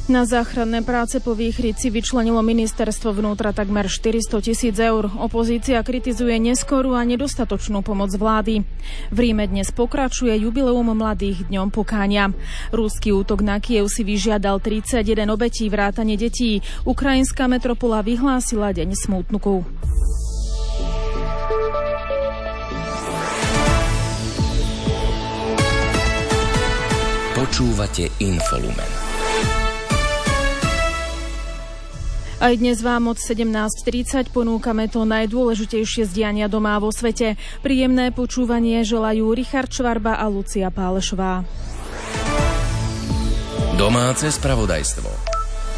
Na záchranné práce po výchrici vyčlenilo ministerstvo vnútra takmer 400 000 eur. Opozícia kritizuje neskorú a nedostatočnú pomoc vlády. V Ríme dnes pokračuje jubileum mladých dňom pokánia. Ruský útok na Kyjev si vyžiadal 31 obetí vrátane detí. Ukrajinská metropola vyhlásila deň smútku. Počúvate Infolumen. Aj dnes vám od 17:30 ponúkame to najdôležitejšie z diania doma vo svete. Príjemné počúvanie želajú Richard Švarba a Lucia Pálešová. Domáce spravodajstvo.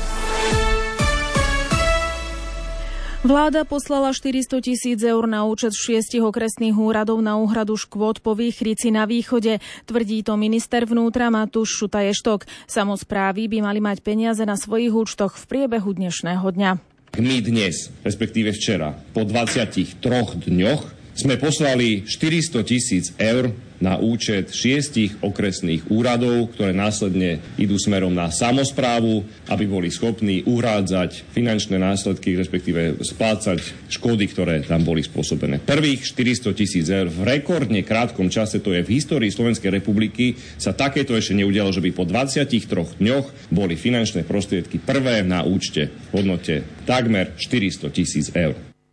Vláda poslala 400 000 eur na účet 6 okresných úradov na úhradu škôd po výchrici na východe. Tvrdí to minister vnútra Matúš Šutaj-Eštok. Samosprávy by mali mať peniaze na svojich účtoch v priebehu dnešného dňa. My dnes, respektíve včera, po 23 dňoch sme poslali 400 000 eur na účet 6 okresných úradov, ktoré následne idú smerom na samosprávu, aby boli schopní uhrádzať finančné následky, respektíve splácať škody, ktoré tam boli spôsobené. Prvých 400 000 eur v rekordne krátkom čase, to je v histórii Slovenskej republiky, sa takéto ešte neudialo, že by po 23 dňoch boli finančné prostriedky prvé na účte v hodnote takmer 400 000 eur.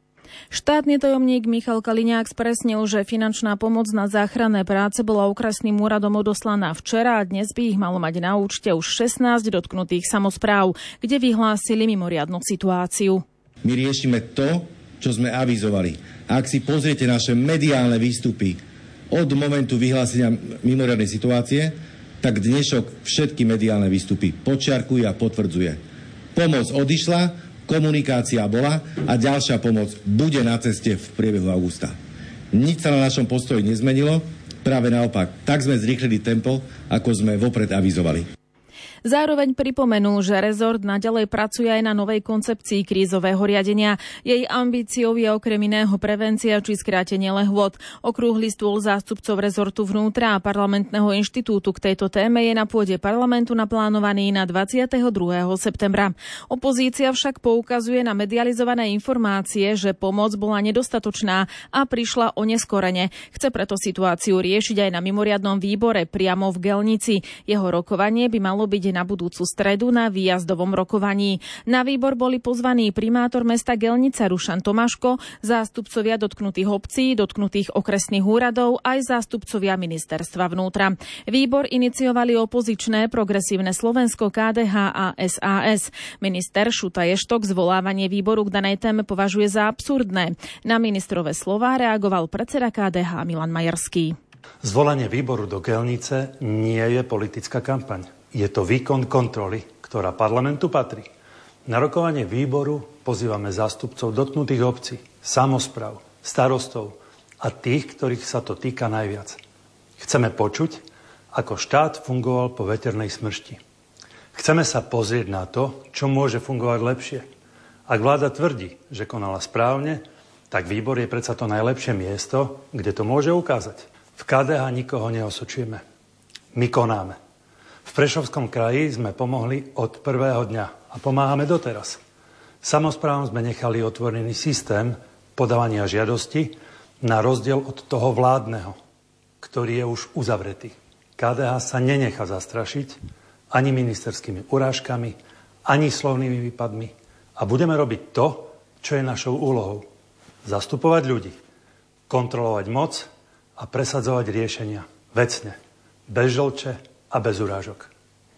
Štátny tajomník Michal Kaliňák spresnil, že finančná pomoc na záchranné práce bola okresným úradom odoslaná včera a dnes by ich malo mať na účte už 16 dotknutých samospráv, kde vyhlásili mimoriadnu situáciu. My riešime to, čo sme avizovali. Ak si pozriete naše mediálne výstupy od momentu vyhlásenia mimoriadnej situácie, tak dnešok všetky mediálne výstupy podčiarkuje a potvrdzuje. Pomoc odišla, komunikácia bola a ďalšia pomoc bude na ceste v priebehu augusta. Nič sa na našom postoji nezmenilo, práve naopak. Tak sme zrýchlili tempo, ako sme vopred avizovali. Zároveň pripomenul, že rezort naďalej pracuje aj na novej koncepcii krízového riadenia. Jej ambíciou je okrem iného prevencia či skrátenie lehôd. Okrúhly stôl zástupcov rezortu vnútra a parlamentného inštitútu k tejto téme je na pôde parlamentu naplánovaný na 22. septembra. Opozícia však poukazuje na medializované informácie, že pomoc bola nedostatočná a prišla oneskorene. Chce preto situáciu riešiť aj na mimoriadnom výbore priamo v Gelnici. Jeho rokovanie by malo byť na budúcu stredu na výjazdovom rokovaní. Na výbor boli pozvaní primátor mesta Gelnica Rušan Tomáško, zástupcovia dotknutých obcí, dotknutých okresných úradov, aj zástupcovia ministerstva vnútra. Výbor iniciovali opozičné Progresívne Slovensko, KDH a SAS. Minister Šutaj-Eštok zvolávanie výboru k danej téme považuje za absurdné. Na ministrové slová reagoval predseda KDH Milan Majerský. Zvolanie výboru do Gelnice nie je politická kampaň. Je to výkon kontroly, ktorá parlamentu patrí. Na rokovanie výboru pozývame zástupcov dotknutých obcí, samospráv, starostov a tých, ktorých sa to týka najviac. Chceme počuť, ako štát fungoval po veternej smršti. Chceme sa pozrieť na to, čo môže fungovať lepšie. Ak vláda tvrdí, že konala správne, tak výbor je predsa to najlepšie miesto, kde to môže ukázať. V KDH nikoho neosočujeme. My konáme. V Prešovskom kraji sme pomohli od prvého dňa a pomáhame doteraz. Samosprávom sme nechali otvorený systém podávania žiadosti na rozdiel od toho vládneho, ktorý je už uzavretý. KDH sa nenechá zastrašiť ani ministerskými urážkami, ani slovnými výpadmi a budeme robiť to, čo je našou úlohou. Zastupovať ľudí, kontrolovať moc a presadzovať riešenia vecne, bez žlče a bez urážok.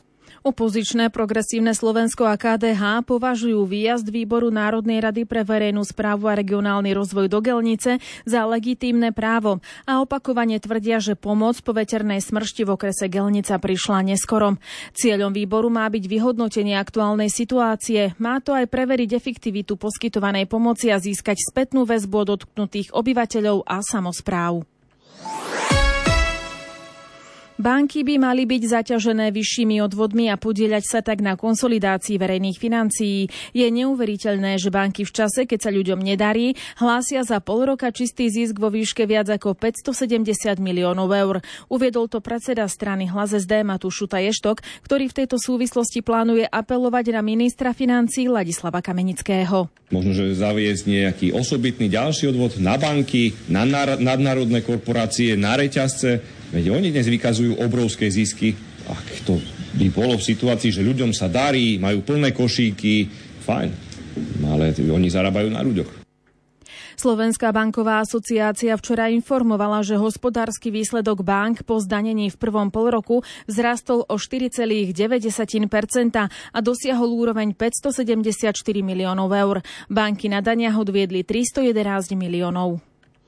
Opozičné Progresívne Slovensko a KDH považujú výjazd výboru Národnej rady pre verejnú správu a regionálny rozvoj do Gelnice za legitímne právo a opakovane tvrdia, že pomoc po veternej smršti v okrese Gelnica prišla neskoro. Cieľom výboru má byť vyhodnotenie aktuálnej situácie. Má to aj preveriť efektivitu poskytovanej pomoci a získať spätnú väzbu od dotknutých obyvateľov a samospráv. Banky by mali byť zaťažené vyššími odvodmi a podieľať sa tak na konsolidácii verejných financií. Je neuveriteľné, že banky v čase, keď sa ľuďom nedarí, hlásia za pol roka čistý zisk vo výške viac ako 570 miliónov eur. Uviedol to predseda strany Hlas SD Matúš Šuta Ještok, ktorý v tejto súvislosti plánuje apelovať na ministra financií Ladislava Kamenického. Možno, že zaviesť nejaký osobitný ďalší odvod na banky, na nadnárodné korporácie, na reťazce. Veď oni dnes vykazujú obrovské zisky. Ak to by bolo v situácii, že ľuďom sa darí, majú plné košíky, fajn. Ale oni zarábajú na ľuďoch. Slovenská banková asociácia včera informovala, že hospodársky výsledok bank po zdanení v prvom polroku vzrastol o 4,9% a dosiahol úroveň 574 miliónov eur. Banky na daniach odviedli 311 miliónov.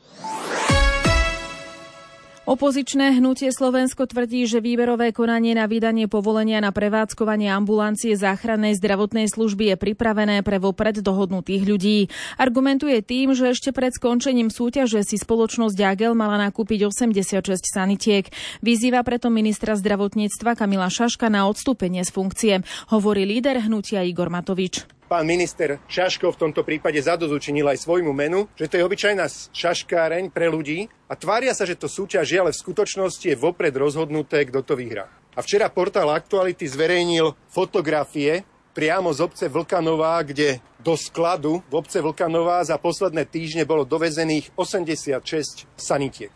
Opozičné hnutie Slovensko tvrdí, že výberové konanie na vydanie povolenia na prevádzkovanie ambulancie záchrannej zdravotnej služby je pripravené pre vopred dohodnutých ľudí. Argumentuje tým, že ešte pred skončením súťaže si spoločnosť Agel mala nakúpiť 86 sanitiek. Vyzýva preto ministra zdravotníctva Kamila Šaška na odstúpenie z funkcie, hovorí líder hnutia Igor Matovič. Pán minister Šaško v tomto prípade zadozučinil aj svojmu menu, že to je obyčajná šaškáreň pre ľudí a tvária sa, že to súťaž je, ale v skutočnosti je vopred rozhodnuté, kto to vyhrá. A včera portál Aktuality zverejnil fotografie priamo z obce Vlkanová, kde do skladu v obce Vlkanová za posledné týždne bolo dovezených 86 sanitiek.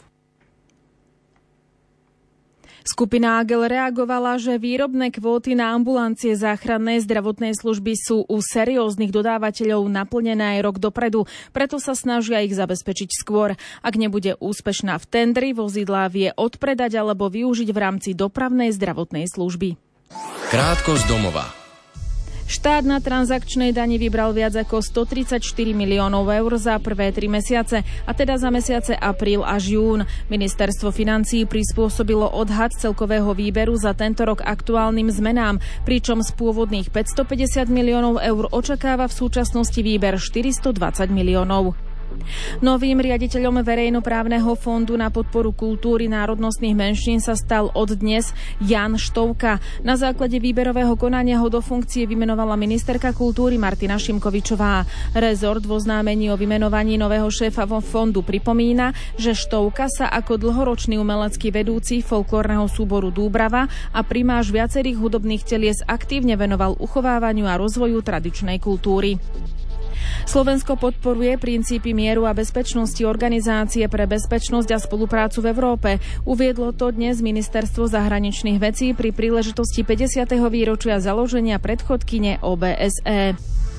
Skupina Agel reagovala, že výrobné kvóty na ambulancie záchrannej zdravotnej služby sú u serióznych dodávateľov naplnené aj rok dopredu, preto sa snažia ich zabezpečiť skôr. Ak nebude úspešná v tendri, vozidlá vie odpredať alebo využiť v rámci dopravnej zdravotnej služby. Krátko z domova. Štát na transakčnej dani vybral viac ako 134 miliónov eur za prvé 3 mesiace, a teda za mesiace apríl až jún. Ministerstvo financií prispôsobilo odhad celkového výberu za tento rok aktuálnym zmenám, pričom z pôvodných 550 miliónov eur očakáva v súčasnosti výber 420 miliónov. Novým riaditeľom verejnoprávneho fondu na podporu kultúry národnostných menšín sa stal od dnes Jan Štovka. Na základe výberového konania ho do funkcie vymenovala ministerka kultúry Martina Šimkovičová. Rezort vo oznámení o vymenovaní nového šéfa fondu pripomína, že Štovka sa ako dlhoročný umelecký vedúci folklórneho súboru Dúbrava a primáš viacerých hudobných telies aktívne venoval uchovávaniu a rozvoju tradičnej kultúry. Slovensko podporuje princípy mieru a bezpečnosti Organizácie pre bezpečnosť a spoluprácu v Európe. Uviedlo to dnes Ministerstvo zahraničných vecí pri príležitosti 50. výročia založenia predchodkyne OBSE.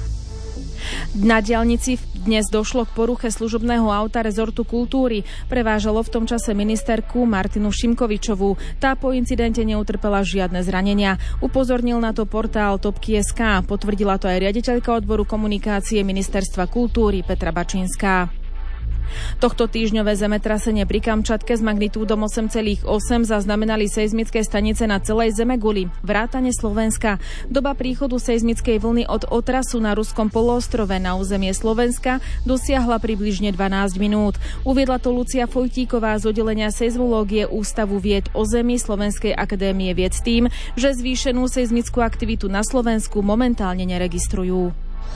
Na diaľnici dnes došlo k poruche služobného auta rezortu kultúry. Prevážalo v tom čase ministerku Martinu Šimkovičovú. Tá po incidente neutrpela žiadne zranenia. Upozornil na to portál Topky.sk. Potvrdila to aj riaditeľka odboru komunikácie Ministerstva kultúry Petra Bačinská. Tohto týždňové zemetrasenie pri Kamčatke s magnitúdom 8,8 zaznamenali seizmické stanice na celej zemeguli, vrátane Slovenska. Doba príchodu seizmickej vlny od otrasu na ruskom poloostrove na územie Slovenska dosiahla približne 12 minút. Uviedla to Lucia Fojtíková z oddelenia seizmológie Ústavu vied o zemi Slovenskej akadémie vied s tým, že zvýšenú seizmickú aktivitu na Slovensku momentálne neregistrujú.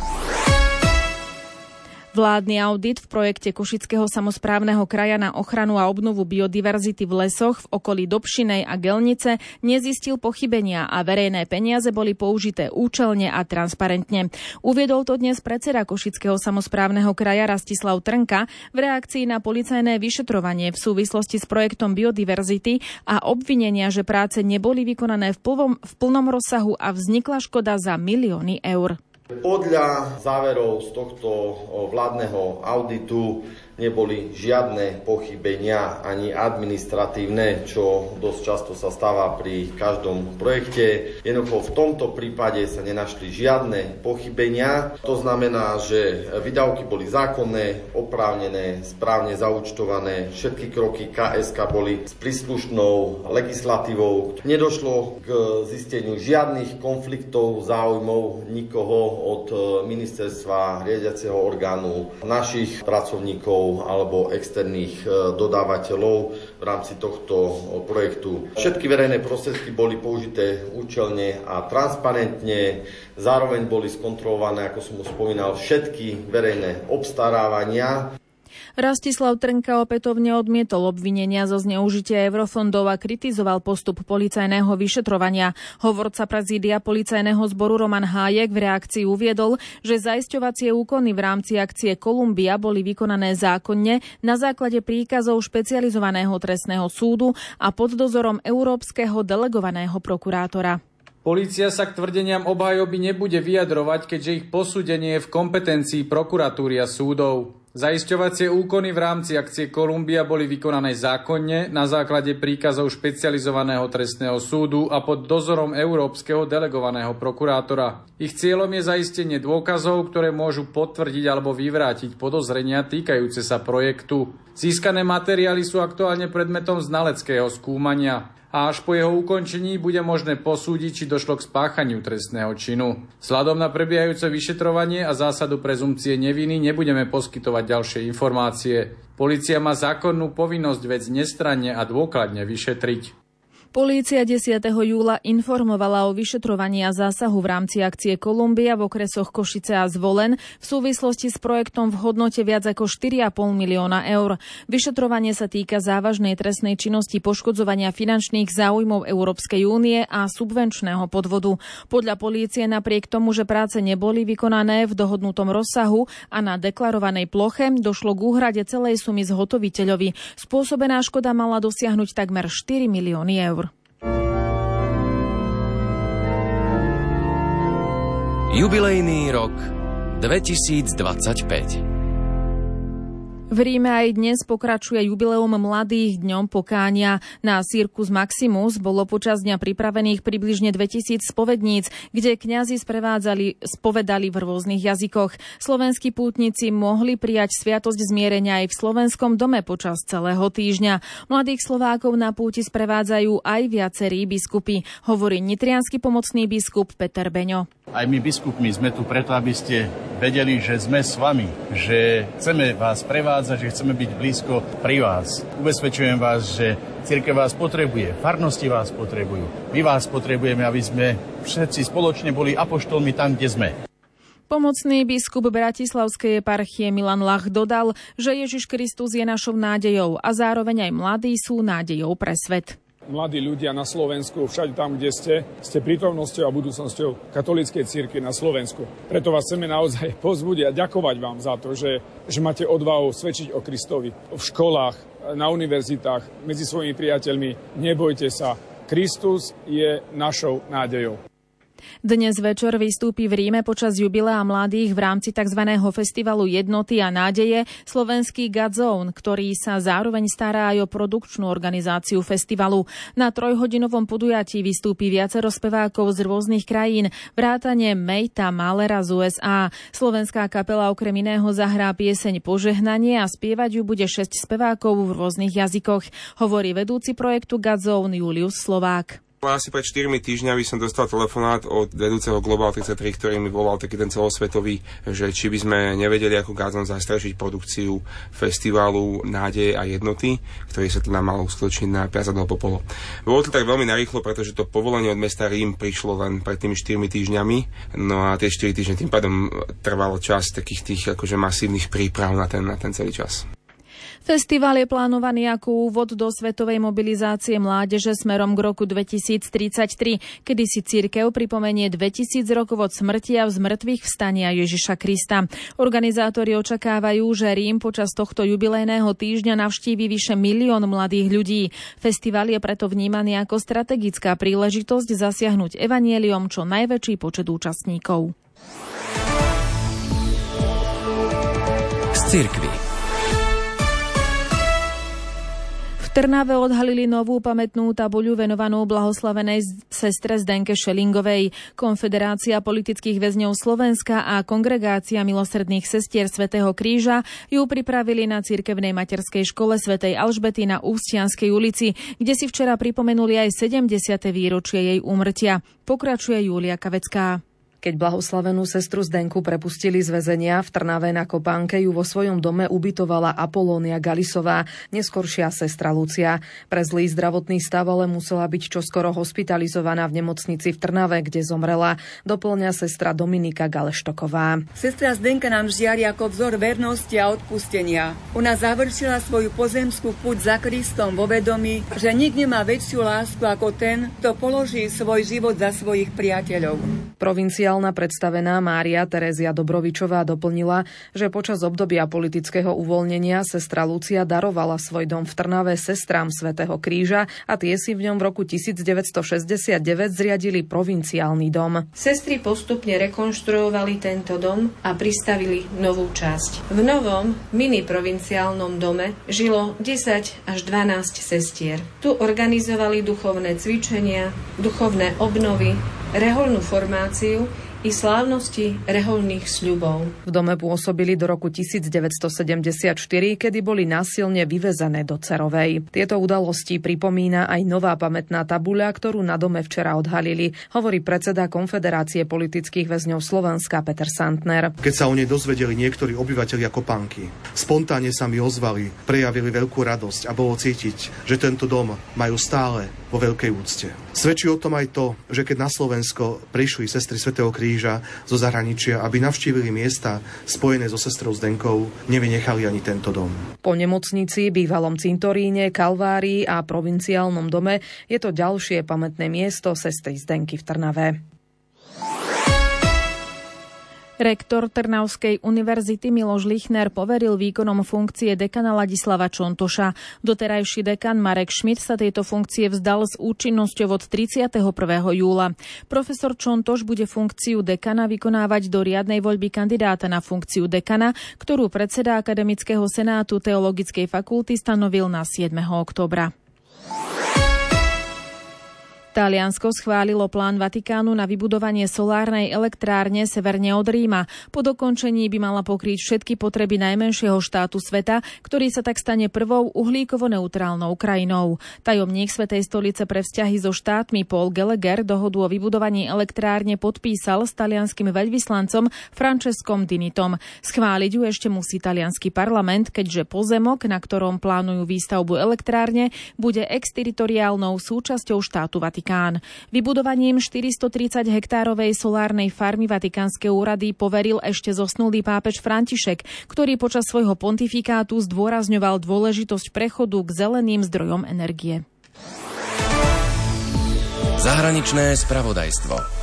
Vládny audit v projekte Košického samosprávneho kraja na ochranu a obnovu biodiverzity v lesoch v okolí Dobšinej a Gelnice nezistil pochybenia a verejné peniaze boli použité účelne a transparentne. Uviedol to dnes predseda Košického samosprávneho kraja Rastislav Trnka v reakcii na policajné vyšetrovanie v súvislosti s projektom biodiverzity a obvinenia, že práce neboli vykonané v plnom rozsahu a vznikla škoda za milióny eur. Podľa záverov z tohto vládneho auditu neboli žiadne pochybenia ani administratívne, čo dosť často sa stáva pri každom projekte. Jednoducho v tomto prípade sa nenašli žiadne pochybenia. To znamená, že výdavky boli zákonné, oprávnené, správne zaúčtované. Všetky kroky KSK boli s príslušnou legislatívou. Nedošlo k zisteniu žiadnych konfliktov záujmov nikoho od ministerstva, riadiaceho orgánu, našich pracovníkov subjektov alebo externých dodávateľov v rámci tohto projektu. Všetky verejné prostriedky boli použité účelne a transparentne, zároveň boli skontrolované, ako som už spomínal, všetky verejné obstarávania. Rastislav Trnka opätovne odmietol obvinenia zo zneužitia eurofondov a kritizoval postup policajného vyšetrovania. Hovorca prezídia policajného zboru Roman Hájek v reakcii uviedol, že zaisťovacie úkony v rámci akcie Kolumbia boli vykonané zákonne na základe príkazov špecializovaného trestného súdu a pod dozorom európskeho delegovaného prokurátora. Polícia sa k tvrdeniam obhajoby nebude vyjadrovať, keďže ich posúdenie je v kompetencii prokuratúry a súdov. Zaisťovacie úkony v rámci akcie Kolumbia boli vykonané zákonne na základe príkazov špecializovaného trestného súdu a pod dozorom európskeho delegovaného prokurátora. Ich cieľom je zaistenie dôkazov, ktoré môžu potvrdiť alebo vyvrátiť podozrenia týkajúce sa projektu. Získané materiály sú aktuálne predmetom znaleckého skúmania a až po jeho ukončení bude možné posúdiť, či došlo k spáchaniu trestného činu. Vzhľadom na prebiehajúce vyšetrovanie a zásadu prezumcie neviny nebudeme poskytovať ďalšie informácie. Polícia má zákonnú povinnosť vec nestranne a dôkladne vyšetriť. Polícia 10. júla informovala o vyšetrovaní a zásahu v rámci akcie Kolumbia v okresoch Košice a Zvolen v súvislosti s projektom v hodnote viac ako 4,5 milióna eur. Vyšetrovanie sa týka závažnej trestnej činnosti poškodzovania finančných záujmov Európskej únie a subvenčného podvodu. Podľa polície napriek tomu, že práce neboli vykonané v dohodnutom rozsahu a na deklarovanej ploche, došlo k úhrade celej sumy zhotoviteľovi. Spôsobená škoda mala dosiahnuť takmer 4 milióny eur. Jubilejný rok 2025. V Ríme aj dnes pokračuje jubileum Mladých dňom pokánia. Na Circus Maximus bolo počas dňa pripravených približne 2000 spovedníc, kde kňazi spovedali v rôznych jazykoch. Slovenskí pútnici mohli prijať sviatosť zmierenia aj v Slovenskom dome počas celého týždňa. Mladých Slovákov na púti sprevádzajú aj viacerí biskupy, hovorí nitriansky pomocný biskup Peter Beňo. Aj my biskupmi sme tu preto, aby ste vedeli, že sme s vami, že chceme vás prevádzať, že chceme byť blízko pri vás. Ubezpečujem vás, že cirkev vás potrebuje, farnosti vás potrebujú. My vás potrebujeme, aby sme všetci spoločne boli apoštolmi tam, kde sme. Pomocný biskup Bratislavskej eparchie Milan Lach dodal, že Ježiš Kristus je našou nádejou a zároveň aj mladí sú nádejou pre svet. Mladí ľudia na Slovensku, všade tam, kde ste prítomnosťou a budúcnosťou katolíckej cirkvi na Slovensku. Preto vás chceme naozaj pozbudiť a ďakovať vám za to, že máte odvahu svedčiť o Kristovi v školách, na univerzitách, medzi svojimi priateľmi. Nebojte sa, Kristus je našou nádejou. Dnes večer vystúpi v Ríme počas jubilea mladých v rámci tzv. Festivalu Jednoty a nádeje slovenský Godzone, ktorý sa zároveň stará aj o produkčnú organizáciu festivalu. Na 3-hodinovom podujatí vystúpi viacero spevákov z rôznych krajín, vrátane Mejta Malera z USA. Slovenská kapela okrem iného zahrá pieseň Požehnanie a spievať ju bude 6 spevákov v rôznych jazykoch, hovorí vedúci projektu Godzone Julius Slovák. Asi pred 4 týždňami som dostal telefonát od vedúceho Global 33, ktorý mi volal taký ten celosvetový, že či by sme nevedeli ako Godzone zastrešiť produkciu festivalu Nádeje a jednoty, ktorý sa teda mal uskutočniť na Piazza del Popolo. Bolo to tak veľmi narýchlo, pretože to povolenie od mesta Rím prišlo len pred tými 4 týždňami, no a tie 4 týždne tým pádom trvalo čas takých tých akože masívnych príprav na ten celý čas. Festival je plánovaný ako úvod do svetovej mobilizácie mládeže smerom k roku 2033, kedy si cirkev pripomenie 2000 rokov od smrti a zmrtvých vstania Ježiša Krista. Organizátori očakávajú, že Rím počas tohto jubilejného týždňa navštíví vyše 1 milión mladých ľudí. Festival je preto vnímaný ako strategická príležitosť zasiahnuť evanjeliom čo najväčší počet účastníkov. Z cirkvi. V Trnave odhalili novú pamätnú tabuľu venovanú blahoslavenej sestre Zdenke Šelingovej. Konfederácia politických väzňov Slovenska a Kongregácia milosrdných sestier Svätého Kríža ju pripravili na cirkevnej materskej škole svätej Alžbety na Ústianskej ulici, kde si včera pripomenuli aj 70. výročie jej úmrtia. Pokračuje Júlia Kavecká. Keď blahoslavenú sestru Zdenku prepustili z väzenia, v Trnave na Kopánke ju vo svojom dome ubytovala Apolónia Galisová, neskoršia sestra Lucia. Pre zlý zdravotný stav ale musela byť čoskoro hospitalizovaná v nemocnici v Trnave, kde zomrela, doplňa sestra Dominika Galeštoková. Sestra Zdenka nám žiari ako vzor vernosti a odpustenia. Ona završila svoju pozemskú púť za Kristom vo vedomí, že nik nemá väčšiu lásku ako ten, kto položí svoj život za svojich priateľov. Provinciálna predstavená Mária Terézia Dobrovičová doplnila, že počas obdobia politického uvoľnenia sestra Lucia darovala svoj dom v Trnave sestrám Svätého Kríža a tie si v ňom v roku 1969 zriadili provinciálny dom. Sestry postupne rekonštruovali tento dom a pristavili novú časť. V novom mini provinciálnom dome žilo 10 až 12 sestier. Tu organizovali duchovné cvičenia, duchovné obnovy, rehoľnú formáciu i slávnosti rehoľných sľubov. V dome pôsobili do roku 1974, kedy boli násilne vyvezené do Cerovej. Tieto udalosti pripomína aj nová pamätná tabuľa, ktorú na dome včera odhalili, hovorí predseda Konfederácie politických väzňov Slovenska Peter Santner. Keď sa o nej dozvedeli niektorí obyvatelia Kopánky, spontánne sa mi ozvali, prejavili veľkú radosť a bolo cítiť, že tento dom majú stále vo veľkej úcte. Svedčí o tom aj to, že keď na Slovensko prišli sestry Svätého Kríža zo zahraničia, aby navštívili miesta spojené so sestrou Zdenkou, nevynechali ani tento dom. Po nemocnici, bývalom cintoríne, kalvárii a provinciálnom dome je to ďalšie pamätné miesto sestry Zdenky v Trnave. Rektor Trnavskej univerzity Miloš Lichner poveril výkonom funkcie dekana Ladislava Čontoša. Doterajší dekan Marek Šmit sa tejto funkcie vzdal s účinnosťou od 31. júla. Profesor Čontoš bude funkciu dekana vykonávať do riadnej voľby kandidáta na funkciu dekana, ktorú predseda Akademického senátu Teologickej fakulty stanovil na 7. októbra. Taliansko schválilo plán Vatikánu na vybudovanie solárnej elektrárne severne od Ríma. Po dokončení by mala pokryť všetky potreby najmenšieho štátu sveta, ktorý sa tak stane prvou uhlíkovo-neutrálnou krajinou. Tajomník Svätej stolice pre vzťahy so štátmi Paul Gallagher dohodu o vybudovaní elektrárne podpísal s talianskym veľvyslancom Francescom Dinitom. Schváliť ju ešte musí taliansky parlament, keďže pozemok, na ktorom plánujú výstavbu elektrárne, bude exteritoriálnou súčasťou štátu Vatikán. Vybudovaním 430 hektárovej solárnej farmy vatikánske úrady poveril ešte zosnulý pápež František, ktorý počas svojho pontifikátu zdôrazňoval dôležitosť prechodu k zeleným zdrojom energie. Zahraničné spravodajstvo.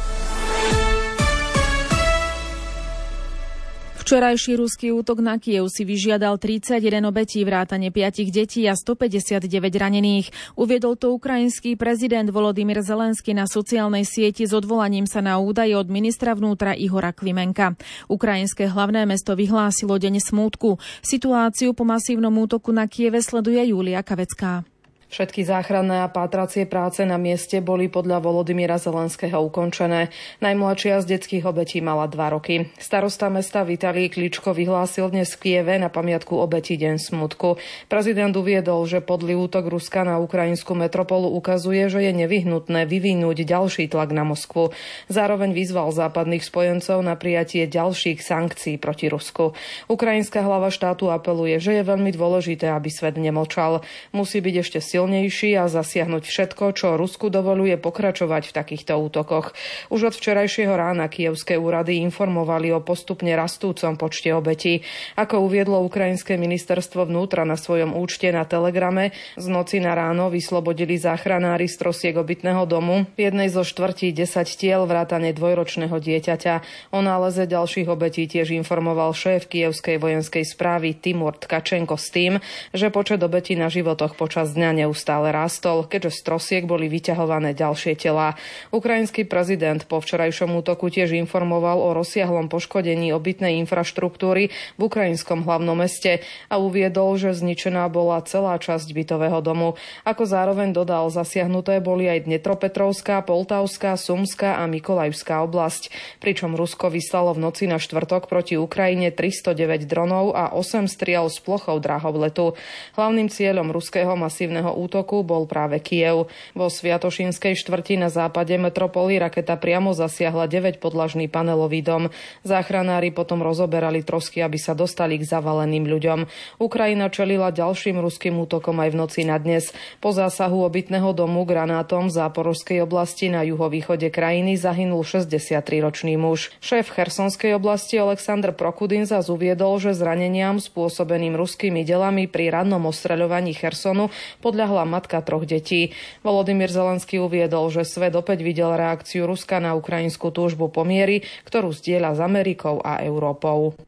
Včerajší ruský útok na Kyjev si vyžiadal 31 obetí, vrátane 5 detí a 159 ranených. Uviedol to ukrajinský prezident Volodymyr Zelenský na sociálnej sieti s odvolaním sa na údaje od ministra vnútra Ihora Klimenka. Ukrajinské hlavné mesto vyhlásilo deň smútku. Situáciu po masívnom útoku na Kyjeve sleduje Júlia Kavecká. Všetky záchranné a pátracie práce na mieste boli podľa Volodymyra Zelenského ukončené. Najmladšia z detských obetí mala 2 roky. Starosta mesta Vitalij Kličko vyhlásil dnes v Kyjeve na pamiatku obetí deň smutku. Prezident uviedol, že podlý útok Ruska na ukrajinskú metropolu ukazuje, že je nevyhnutné vyvinúť ďalší tlak na Moskvu. Zároveň vyzval západných spojencov na prijatie ďalších sankcií proti Rusku. Ukrajinská hlava štátu apeluje, že je veľmi dôležité, aby svet nemlčal. Musí byť ešte silnejší a zasiahnuť všetko, čo Rusku dovoľuje pokračovať v takýchto útokoch. Už od včerajšieho rána kyjevské úrady informovali o postupne rastúcom počte obetí. Ako uviedlo ukrajinské ministerstvo vnútra na svojom účte na Telegrame, z noci na ráno vyslobodili záchranári z trosiek obytného domu. V jednej zo štvrtí 10 tiel vrátane 2-ročného dieťaťa. O náleze ďalších obetí tiež informoval šéf kyjevskej vojenskej správy Timur Tkačenko s tým, že počet obetí na životoch počas dňa neustále rástol, keďže z trosiek boli vyťahované ďalšie telá. Ukrajinský prezident po včerajšom útoku tiež informoval o rozsiahlom poškodení obytnej infraštruktúry v ukrajinskom hlavnom meste a uviedol, že zničená bola celá časť bytového domu. Ako zároveň dodal, zasiahnuté boli aj Dnepropetrovská, Poltavská, Sumská a Mikolajivská oblasť, pričom Rusko vyslalo v noci na štvrtok proti Ukrajine 309 dronov a 8 striel s plochou dráhovletu. Hlavným cieľom ruského masívneho útoku bol práve Kyjev. Vo Sviatošinskej štvrti na západe metropoly raketa priamo zasiahla 9-podlažný panelový dom. Záchranári potom rozoberali trosky, aby sa dostali k zavaleným ľuďom. Ukrajina čelila ďalším ruským útokom aj v noci na dnes. Po zásahu obytného domu granátom v Záporožskej oblasti na juhovýchode krajiny zahynul 63-ročný muž. Šéf Chersonskej oblasti Alexander Prokudin zas uviedol, že zraneniam spôsobeným ruskými delami pri rannom ostreľovaní Chersonu podľahla matka 3 detí. Volodymyr Zelenský uviedol, že svet opäť videl reakciu Ruska na ukrajinskú túžbu po mieri, ktorú zdieľa s Amerikou a Európou.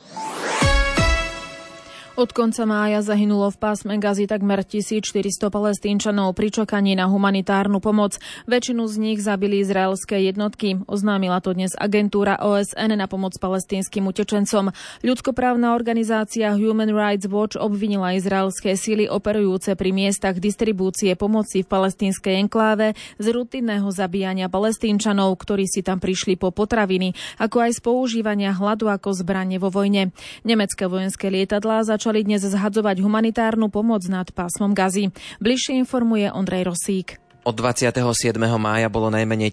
Od konca mája zahynulo v pásme Gazy takmer 1400 Palestínčanov pri čakaní na humanitárnu pomoc. Väčšinu z nich zabili izraelské jednotky. Oznámila to dnes agentúra OSN na pomoc palestínskym utečencom. Ľudskoprávna organizácia Human Rights Watch obvinila izraelské síly operujúce pri miestach distribúcie pomoci v palestínskej enkláve z rutinného zabíjania Palestínčanov, ktorí si tam prišli po potraviny, ako aj z používania hladu ako zbrane vo vojne. Nemecké vojenské lietadlá začali dnes zhadzovať humanitárnu pomoc nad pásmom Gazy. Bližšie informuje Ondrej Rosík. Od 27. mája bolo najmenej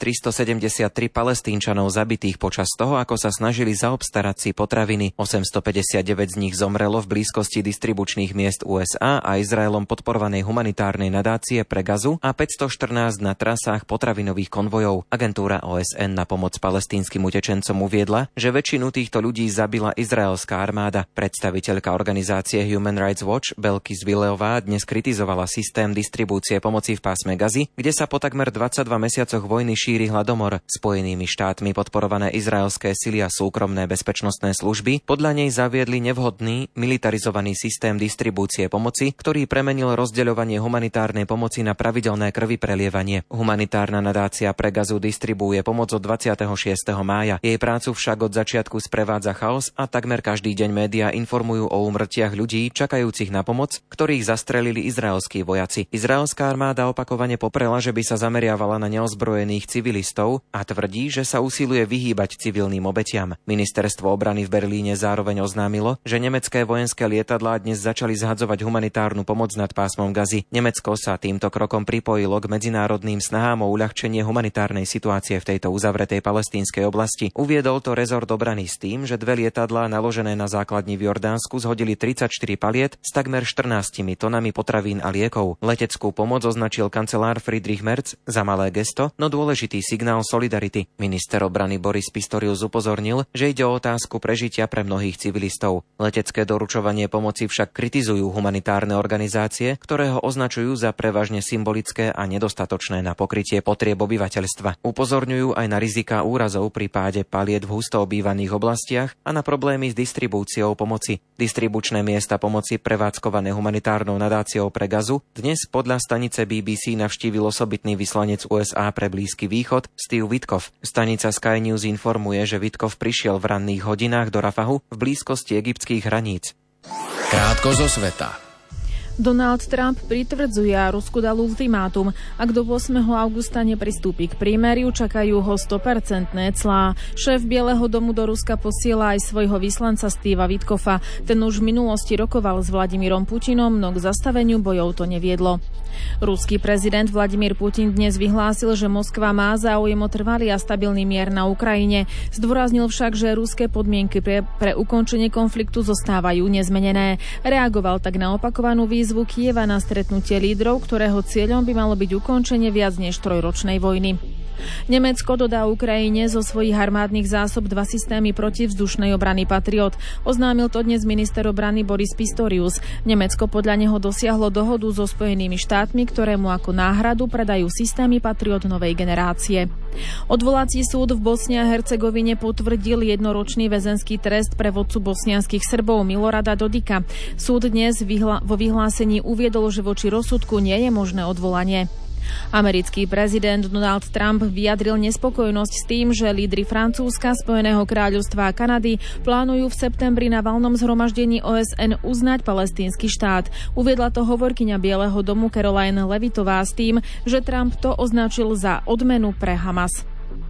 1373 Palestínčanov zabitých počas toho, ako sa snažili zaobstarať si potraviny. 859 z nich zomrelo v blízkosti distribučných miest USA a Izraelom podporovanej humanitárnej nadácie pre Gazu a 514 na trasách potravinových konvojov. Agentúra OSN na pomoc palestínskym utečencom uviedla, že väčšinu týchto ľudí zabila izraelská armáda. Predstaviteľka organizácie Human Rights Watch Belkis Vileová dnes kritizovala systém distribúcie pomoci v pásme Gazy, kde sa po takmer 22 mesiacoch vojny šíri hladomor. Spojenými štátmi podporované izraelské sily a súkromné bezpečnostné služby podľa nej zaviedli nevhodný militarizovaný systém distribúcie pomoci, ktorý premenil rozdeľovanie humanitárnej pomoci na pravidelné krvi prelievanie. Humanitárna nadácia pre Gazu distribuuje pomoc od 26. mája. Jej prácu však od začiatku sprevádza chaos a takmer každý deň médiá informujú o úmrtiach ľudí čakajúcich na pomoc, ktorých zastrelili izraelskí vojaci. Izraelská armáda opakovane poprela, že by sa zameriavala na neozbrojených civilistov a tvrdí, že sa usiluje vyhýbať civilným obetiam. Ministerstvo obrany v Berlíne zároveň oznámilo, že nemecké vojenské lietadlá dnes začali zhadzovať humanitárnu pomoc nad pásmom Gazy. Nemecko sa týmto krokom pripojilo k medzinárodným snahám o uľahčenie humanitárnej situácie v tejto uzavretej palestínskej oblasti. Uviedol to rezort obrany s tým, že 2 lietadlá naložené na základni v Jordánsku zhodili 34 paliet s takmer 14 tonami potravín a liekov. Leteckú pomoc označil kancelár Friedrich Merz za malé gesto, no dôležitý signál solidarity. Minister obrany Boris Pistorius upozornil, že ide o otázku prežitia pre mnohých civilistov. Letecké doručovanie pomoci však kritizujú humanitárne organizácie, ktoré ho označujú za prevažne symbolické a nedostatočné na pokrytie potrieb obyvateľstva. Upozorňujú aj na riziká úrazov pri páde paliet v husto obývaných oblastiach a na problémy s distribúciou pomoci. Distribučné miesta pomoci prevádzkované humanitárnou nadáciou pre Gazu dnes podľa stanice BBC navštívil osobitný vyslanec USA pre Blízky východ Steve Witkoff. Stanica Sky News informuje, že Witkoff prišiel v ranných hodinách do Rafahu v blízkosti egyptských hraníc. Krátko zo sveta. Donald Trump pritvrdzuje a Rusku dal ultimátum. Ak do 8. augusta nepristúpi k prímeriu, čakajú ho 100% clá. Šéf Bieleho domu do Ruska posiela aj svojho vyslanca Steva Witkoffa. Ten už v minulosti rokoval s Vladimírom Putinom, no k zastaveniu bojov to neviedlo. Ruský prezident Vladimír Putin dnes vyhlásil, že Moskva má záujem o trvalý a stabilný mier na Ukrajine. Zdôraznil však, že ruské podmienky pre ukončenie konfliktu zostávajú nezmenené. Reagoval tak na opakovanú výzvu Kyjeva na stretnutie lídrov, ktorého cieľom by malo byť ukončenie viac než 3-ročnej vojny. Nemecko dodá Ukrajine zo svojich armádnych zásob 2 systémy protivzdušnej obrany Patriot. Oznámil to dnes minister obrany Boris Pistorius. Nemecko podľa neho dosiahlo dohodu so Spojenými štátmi, ktorému ako náhradu predajú systémy Patriot novej generácie. Odvolací súd v Bosne a Hercegovine potvrdil 1-ročný väzenský trest pre vodcu bosnianskych Srbov Milorada Dodika. Súd dnes vo vyhlásení uviedol, že voči rozsudku nie je možné odvolanie. Americký prezident Donald Trump vyjadril nespokojnosť s tým, že lídri Francúzska, Spojeného kráľovstva a Kanady plánujú v septembri na valnom zhromaždení OSN uznať palestínsky štát. Uviedla to hovorkyňa Bieleho domu Caroline Levitová s tým, že Trump to označil za odmenu pre Hamas.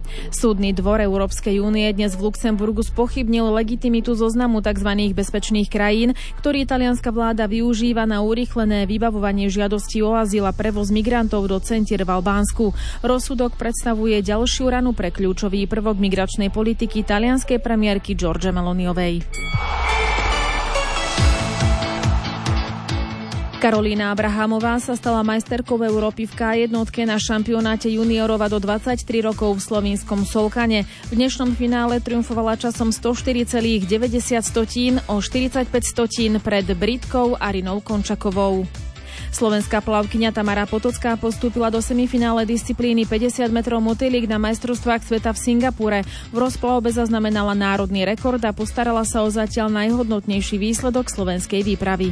Súdny dvor Európskej únie dnes v Luxemburgu spochybnil legitimitu zoznamu tzv. Bezpečných krajín, ktorý talianska vláda využíva na urýchlené vybavovanie žiadostí o azyl a prevoz migrantov do centier v Albánsku. Rozsudok predstavuje ďalšiu ranu pre kľúčový prvok migračnej politiky talianskej premiérky Giorgie Meloniovej. Karolína Abrahamová sa stala majsterkou Európy v K1 na šampionáte juniorova do 23 rokov v slovínskom Solkane. V dnešnom finále triumfovala časom 104,90 o 45 stotín pred Britkou Arinou Končakovou. Slovenská plavkyňa Tamara Potocká postúpila do semifinále disciplíny 50 metrov motýlik na majstrovstvách sveta v Singapúre. V rozplavbe zaznamenala národný rekord a postarala sa o zatiaľ najhodnotnejší výsledok slovenskej výpravy.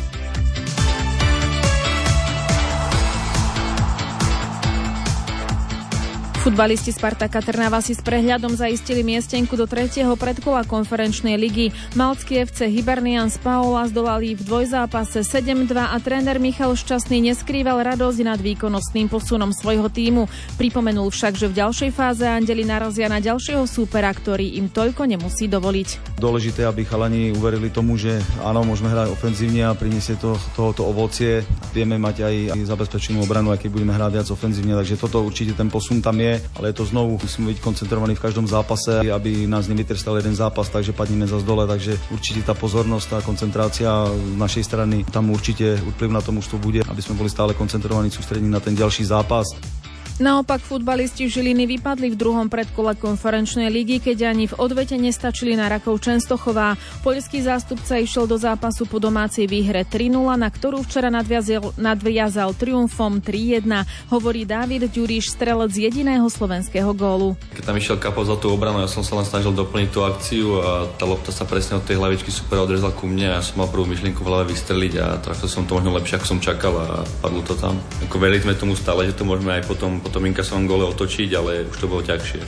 Futbalisti Spartaka Trnava si s prehľadom zaistili miestenku do 3. predkola konferenčnej ligy. Malcký FC Hibernian z Paola zdolali v dvojzápase 7-2 a tréner Michal Šťastný neskrýval radosť nad výkonnostným posunom svojho tímu. Pripomenul však, že v ďalšej fáze Andeli narazia na ďalšieho súpera, ktorý im toľko nemusí dovoliť. Dôležité, aby chalani uverili tomu, že áno, môžeme hrať ofenzívne a priniesie tohoto ovocie. Vieme mať aj zabezpečenú obranu, aj keď budeme hrať viac ofenzívne, takže toto určite ten posun tam je. Ale je to znovu, musíme byť koncentrovaní v každom zápase, aby nás nevytrestal jeden zápas, takže padneme zas dole, takže určite tá pozornosť, tá koncentrácia z našej strany tam určite vplyv na to mužstvo bude, aby sme boli stále koncentrovaní, sústredení na ten ďalší zápas. Naopak futbalisti Žiliny vypadli v druhom predkole konferenčnej ligy, keď ani v odvete nestačili na Rakov Čenstochová. Poľský zástupca išiel do zápasu po domácej výhre 3-0, na ktorú včera nadviazal triumfom 3-1, hovorí Dávid Ďuriš, strelec jediného slovenského gólu. Keď tam išiel Kapo za tú obranu, ja som sa len snažil doplniť tú akciu a tá lopta sa presne od tej hlavičky super odrezala ku mne a ja som mal prvú myšlienku v hlave vystreliť a trafil som to možno lepšie, ako som čakal a padlo to tam. Ako verili sme tomu stále, že to môžeme aj potom inkasovom gole otočiť, ale už to bolo ťažšie.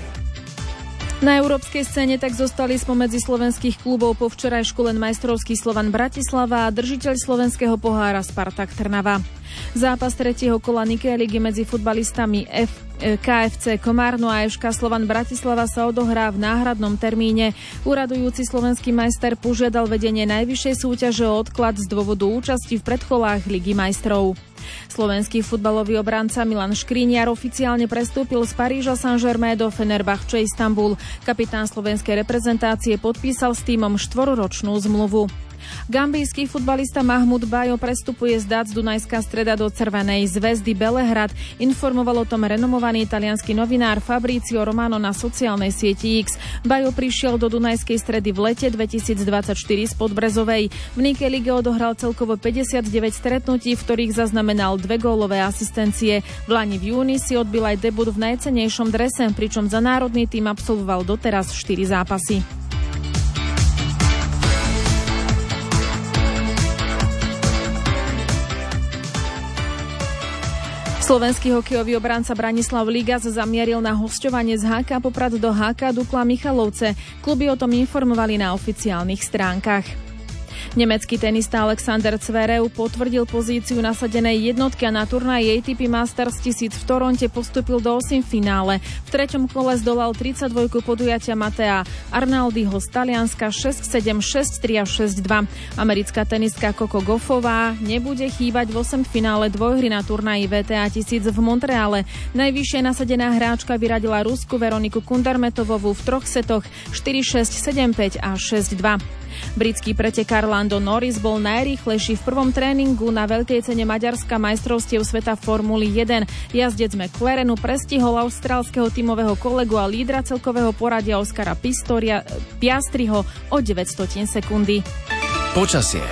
Na európskej scéne tak zostali spomedzi slovenských klubov po včerajšku len majstrovský Slovan Bratislava a držiteľ slovenského pohára Spartak Trnava. Zápas 3. kola Nike ligy medzi futbalistami KFC Komárno a FK Slovan Bratislava sa odohrá v náhradnom termíne. Uradujúci slovenský majster požiadal vedenie najvyššej súťaže o odklad z dôvodu účasti v predkolách Ligy majstrov. Slovenský futbalový obranca Milan Škriňar oficiálne prestúpil z Paríža Saint-Germain do Fenerbahče Istanbul. Kapitán slovenskej reprezentácie podpísal s tímom 4-ročnú zmluvu. Gambijský futbalista Mahmud Bajo prestupuje z Dac Dunajská Streda do Crvenej Zvezdy Belehrad. Informoval o tom renomovaný taliansky novinár Fabrizio Romano na sociálnej sieti X. Bajo prišiel do Dunajskej Stredy v lete 2024 z Podbrezovej. V Nike lige odohral celkovo 59 stretnutí, v ktorých zaznamenal 2 gólové asistencie. V lani v júni si odbil aj debut v najcennejšom drese, pričom za národný tým absolvoval doteraz 4 zápasy. Slovenský hokejový obranca Branislav Ligas zamieril na hosťovanie z HK Poprad do HK Dukla Michalovce. Kluby o tom informovali na oficiálnych stránkach. Nemecký tenista Alexander Zverev potvrdil pozíciu nasadenej jednotky a na turnaji ATP Masters 1000 v Toronte postúpil do 8 finále. V 3. kole zdolal 32 podujatia Matea Arnaldiho z Talianska 6-7, 6-3 a 6-2. Americká tenistka Coco Gauffová nebude chýbať v 8 finále dvojhry na turnaji WTA 1000 v Montreale. Najvyššie nasadená hráčka vyradila Rusku Veroniku Kundermetovovú v 3 setoch 4-6, 7-5 a 6-2. Britský pretekár Lando Norris bol najrýchlejší v prvom tréningu na veľkej cene Maďarska majstrovstiev sveta Formuly 1. Jazdec McLarenu prestihol austrálskeho tímového kolegu a lídra celkového poradia Oskara Piastriho o 900 sekundy. Počasie.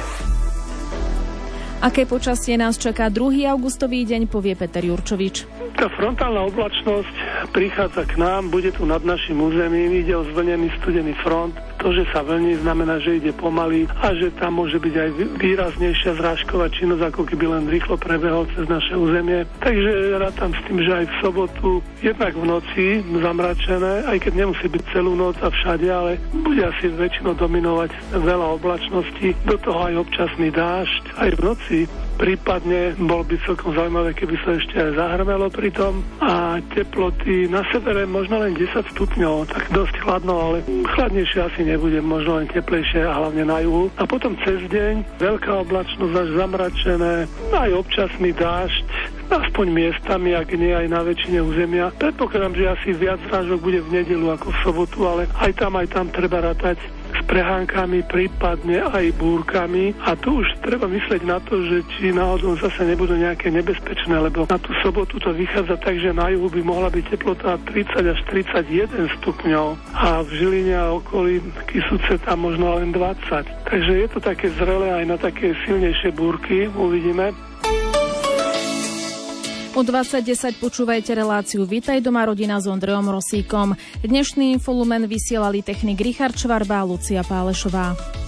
Aké počasie nás čaká 2. augustový deň, povie Peter Jurčovič. Tá frontálna oblačnosť prichádza k nám, bude tu nad našim územím, ide o zvlnený studený front. To, že sa vlní, znamená, že ide pomaly a že tam môže byť aj výraznejšia zrážková činnosť, ako keby len rýchlo prebehol cez naše územie. Takže rátam s tým, že aj v sobotu, jednak v noci zamračené, aj keď nemusí byť celú noc a všade, ale bude asi väčšinou dominovať veľa oblačností, do toho aj občasný dážď. Aj v noci prípadne bolo by celkom zaujímavé, keby sa ešte aj zahrmelo pri tom. A teploty na severe možno len 10 stupňov, tak dosť chladno, ale chladnejšie asi nebude, možno len teplejšie a hlavne na juhu. A potom cez deň veľká oblačnosť až zamračené, aj občasný dážď, aspoň miestami, ak nie aj na väčšine územia. Predpokladám, že asi viac zrážok bude v nedeľu ako v sobotu, ale aj tam treba rátať s prehánkami, prípadne aj búrkami. A tu už treba myslieť na to, že či náhodou zase nebudú nejaké nebezpečné, lebo na tú sobotu to vychádza tak, že na juhu by mohla byť teplota 30 až 31 stupňov a v Žiline a okolí Kysuce tam možno len 20. Takže je to také zrelé aj na také silnejšie búrky, uvidíme. O 20:10 počúvajte reláciu Vitaj doma rodina s Ondrejom Rosíkom. Dnešný Infolumen vysielali technik Richard Švarba a Lucia Pálešová.